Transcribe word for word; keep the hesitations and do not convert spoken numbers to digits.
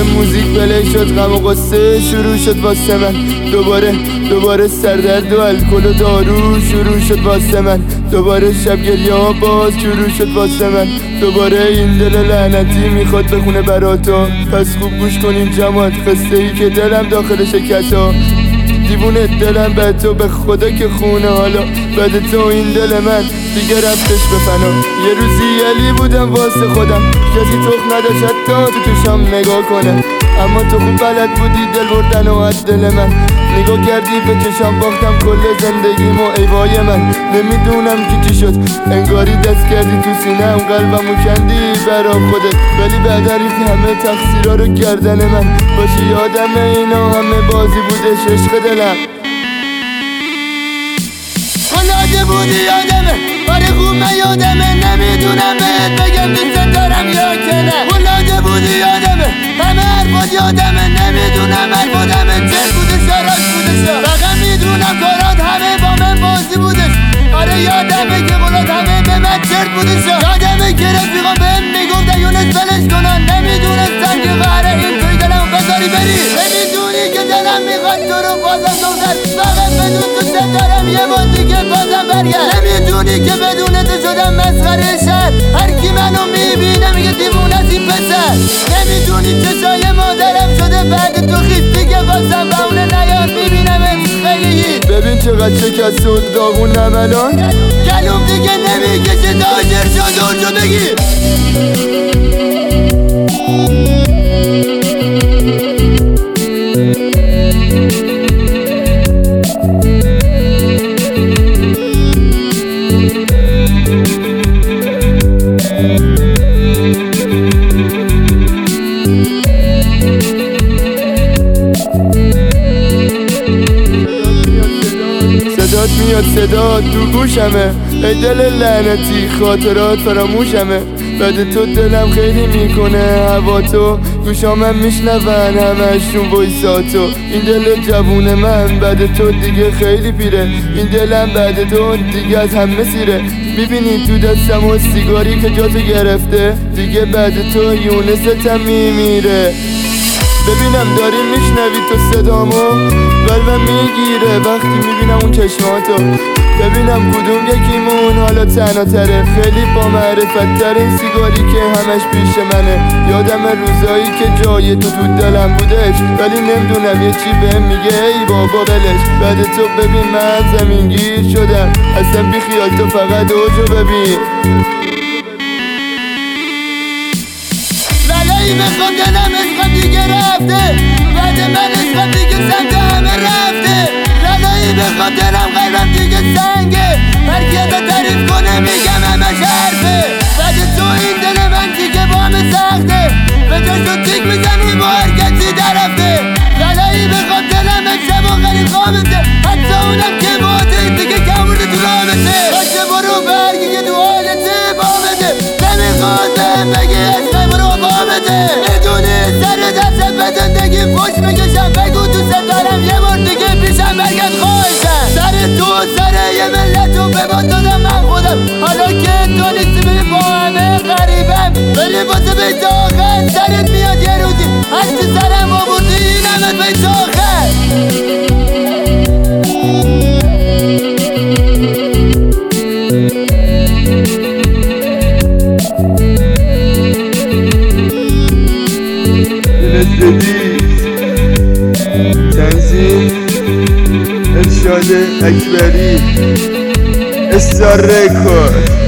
موزیک پلی شد، غم و قصه شروع شد واسه من. دوباره دوباره سردرد و الکل و دارو شروع شد واسه من. دوباره شب گریه ها باز شروع شد واسه من. دوباره این دل لعنتی میخواد بخونه براتو. پس خوب گوش کنین جماعت، قصه ای که دلم داخل شکستا. دیوونه دلم به تو، به خدا که خونه حالا بعد تو این دل من دیگه رفتش به فنا. یه روزی علی بودم واسه خودم، کسی تخ نداشت حتی تو چشام نگاه کنه. اما تو خوب بلد بودی دل بردن و از دل من. نگاه کردی به چشام باختم کل زندگیم و ایوای من. نمیدونم که چی شد، انگاری دست کردی تو سینم، قلبمو کندی برا خودت. ولی بعد ریختی همه تقصیرا رو گردن من. باشی یادم اینا همه بازی بودش عشق دلم. خلاده بودی یادمه، آره خوب من یادمه. نمیدونم بهت بگم دوست دارم یا که نه. خلاده بودی یادمه، همه حرفات یادمه. نمیدونم حرفات همه چل بودش یا راست بودش. فقط میدونم کارات همه با من بازی بودش. آره یادمه که قولات همه به من چرت بودش. یادمه که رفیقا بهم میگفتن یونس ولش کنن. نمیدونستن که قراره این توی دلم بذاری بری. نمیدونی که دلم میخواد تو رو بازم دختر. فقط بدون دوست دارم یه بار دیگه بازم برگرد. نمیدونی که بدون تو شدم مسخره شهر. هر کی منو میبینه میگه دیوونه از این پسر. نمیدونی چشای مادرم شده بعد تو خیس دیگه بازم بهونه نیاد میبینم خیلی. ببین چقدر شکست و داغونم الان، گلوم دیگه نمیکشه داجر شد اونجا بگی. صدات میاد صدا تو گوشمه، ای دل لعنتی خاطرات فراموشمه. بعد تو دلم خیلی میکنه هوا تو، گوشامم میشنون همشون وایساتو. این دل جوون من بعد تو دیگه خیلی پیره. این دلم بعد تو دیگه از همه سیره. میبینی تو دستم و سیگاری که جاتو گرفته، دیگه بعد تو یونستم میمیره. ببینم داری میشنوی تو صدامو، قلبم میگیره وقتی میبینم اون چشماتو. ببینم کدوم یکیمون حالا تنها تره، خیلی با معرفت تر این سیگاری که همش پیش منه. یادم روزایی که جای تو تو دلم بودش، ولی نمیدونم یه چی بهم میگه ای بابا ولش. بعد تو ببین من زمینگیر شدم، اصلا بی خیال تو فقط اوجو ببین. ولی بخوام دلم عشقم دیگه رفته، بعد من عشقم دیگه سمت همه رفته. ولی بخوام دلم قلبم دیگه سنگه، هر کی ازت تعریف کنه میگم همش حرفه. بعد تو این دل من دیگه با همه سخته، به جاش تو تیک میزنی با هر کسی درفته. ولی بخوام دلم امشب و خیلی خوابته، حتی اونم که باته دیگه کم بورده تو رابطه. باشه برو برگی که تو حالته بامده، نمیخواد بهم بگی عشقم برو بامده. میدونی سر دستت به زندگی پشت میکشم، بگو دوست دارم یه بار دیگه پیشم برگرد خواهشم. سر تو سر یه ملت رو به باد دادم من خودم، حالا که تو نیستی ببین با همه غریبم. ولی واسه بیت آخر سرت میاد یه روزی، هرچی سرم آوردی این همه بیت آخر. تنظیم ارشاد اکبری، استار رکورد.